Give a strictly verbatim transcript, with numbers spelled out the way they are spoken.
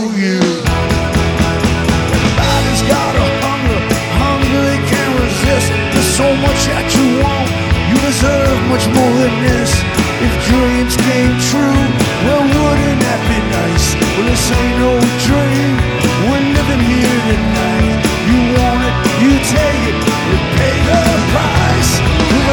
you. Everybody's got a hunger, hunger they can't resist. There's so much that you want, you deserve much more than this. If dreams came true,